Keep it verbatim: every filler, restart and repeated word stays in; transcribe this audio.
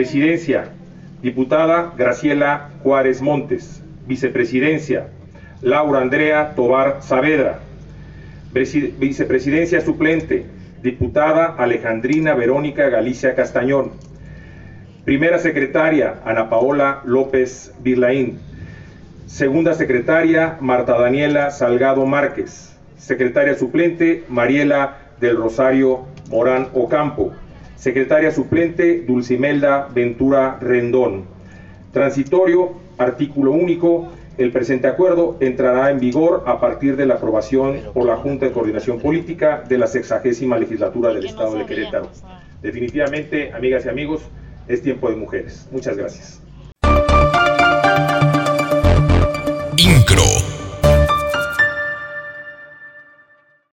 Presidencia, diputada Graciela Juárez Montes. Vicepresidencia, Laura Andrea Tobar Saavedra. Vicepresidencia suplente, diputada Alejandrina Verónica Galicia Castañón. Primera secretaria, Ana Paola López Virlaín. Segunda secretaria, Marta Daniela Salgado Márquez. Secretaria suplente, Mariela del Rosario Morán Ocampo. Secretaria suplente, Dulcimelda Ventura Rendón. Transitorio, artículo único. El presente acuerdo entrará en vigor a partir de la aprobación por la Junta de Coordinación Política de la sexagésima legislatura del Estado de Querétaro. Definitivamente, amigas y amigos, es tiempo de mujeres. Muchas gracias.